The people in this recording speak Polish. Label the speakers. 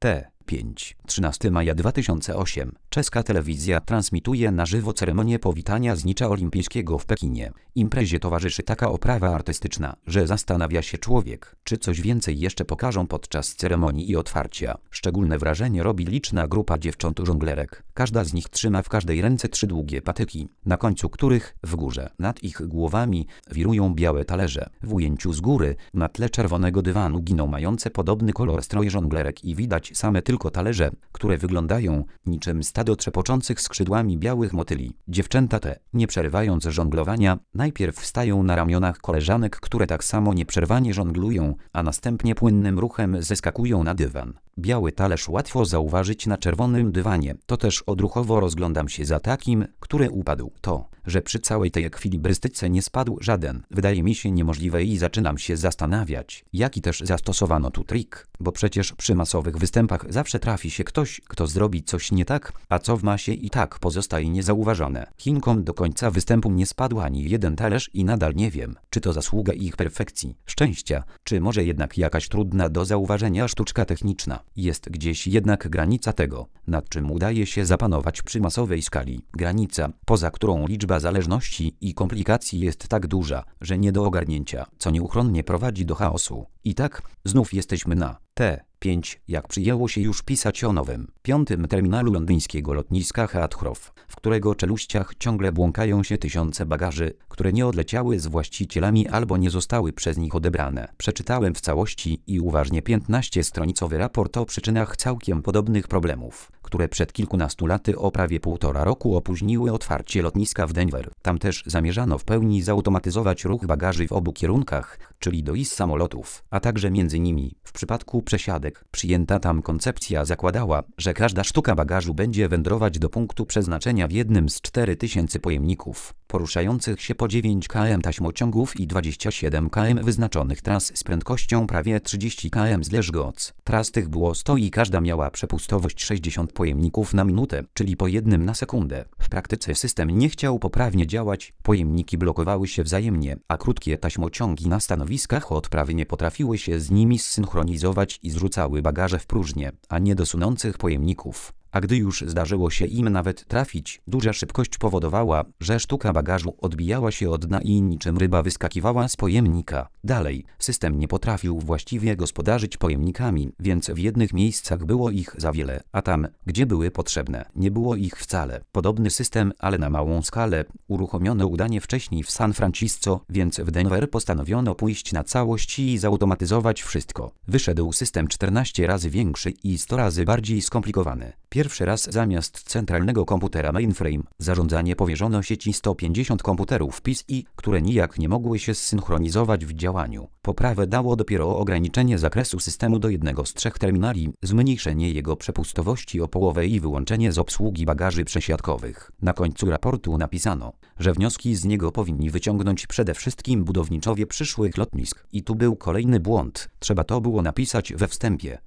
Speaker 1: T5. 13 maja 2008. Czeska telewizja transmituje na żywo ceremonię powitania znicza olimpijskiego w Pekinie. Imprezie towarzyszy taka oprawa artystyczna, że zastanawia się człowiek, czy coś więcej jeszcze pokażą podczas ceremonii i otwarcia. Szczególne wrażenie robi liczna grupa dziewcząt żonglerek. Każda z nich trzyma w każdej ręce 3 długie patyki, na końcu których, w górze, nad ich głowami, wirują białe talerze. W ujęciu z góry, na tle czerwonego dywanu giną mające podobny kolor stroje żonglerek i widać same tylko talerze, które wyglądają niczym stado trzepoczących skrzydłami białych motyli. Dziewczęta te, nie przerywając żonglowania, najpierw wstają na ramionach koleżanek, które tak samo nieprzerwanie żonglują, a następnie płynnym ruchem zeskakują na dywan. Biały talerz łatwo zauważyć na czerwonym dywanie, to też odruchowo rozglądam się za takim, który upadł. To, że przy całej tej ekwilibrystyce nie spadł żaden, wydaje mi się niemożliwe i zaczynam się zastanawiać, jaki też zastosowano tu trik, bo przecież przy masowych występach zawsze trafi się ktoś, kto zrobi coś nie tak, a co w masie i tak pozostaje niezauważone. Chinkom do końca występu nie spadł ani jeden talerz i nadal nie wiem, czy to zasługa ich perfekcji, szczęścia, czy może jednak jakaś trudna do zauważenia sztuczka techniczna. Jest gdzieś jednak granica tego, nad czym udaje się zapanować przy masowej skali. Granica, poza którą liczba zależności i komplikacji jest tak duża, że nie do ogarnięcia, co nieuchronnie prowadzi do chaosu. I tak, znów jesteśmy na T5, jak przyjęło się już pisać o nowym, 5. terminalu londyńskiego lotniska Heathrow, w którego czeluściach ciągle błąkają się tysiące bagaży, które nie odleciały z właścicielami albo nie zostały przez nich odebrane. Przeczytałem w całości i uważnie 15-stronicowy raport o przyczynach całkiem podobnych problemów, które przed kilkunastu laty o prawie 1,5 roku opóźniły otwarcie lotniska w Denver. Tam też zamierzano w pełni zautomatyzować ruch bagaży w obu kierunkach, czyli do i z samolotów, a także między nimi. W przypadku przesiadek, przyjęta tam koncepcja zakładała, że każda sztuka bagażu będzie wędrować do punktu przeznaczenia w jednym z 4000 pojemników, poruszających się po 9 km taśmociągów i 27 km wyznaczonych tras z prędkością prawie 30 km/godz. Tras tych było 100 i każda miała przepustowość 60 pojemników na minutę, czyli po jednym na sekundę. W praktyce system nie chciał poprawnie działać, pojemniki blokowały się wzajemnie, a krótkie taśmociągi na stanowiskach odprawy nie potrafiły się z nimi zsynchronizować i zrzucały bagaże w próżnię, a nie do sunących pojemników. A gdy już zdarzyło się im nawet trafić, duża szybkość powodowała, że sztuka bagażu odbijała się od dna i niczym ryba wyskakiwała z pojemnika. Dalej, system nie potrafił właściwie gospodarzyć pojemnikami, więc w jednych miejscach było ich za wiele, a tam, gdzie były potrzebne, nie było ich wcale. Podobny system, ale na małą skalę, uruchomiono udanie wcześniej w San Francisco, więc w Denver postanowiono pójść na całość i zautomatyzować wszystko. Wyszedł system 14 razy większy i 100 razy bardziej skomplikowany. Pierwszy raz zamiast centralnego komputera mainframe zarządzanie powierzono sieci 150 komputerów PCI, które nijak nie mogły się zsynchronizować w działaniu. Poprawę dało dopiero ograniczenie zakresu systemu do jednego z 3 terminali, zmniejszenie jego przepustowości o połowę i wyłączenie z obsługi bagaży przesiadkowych. Na końcu raportu napisano, że wnioski z niego powinni wyciągnąć przede wszystkim budowniczowie przyszłych lotnisk. I tu był kolejny błąd. Trzeba to było napisać we wstępie.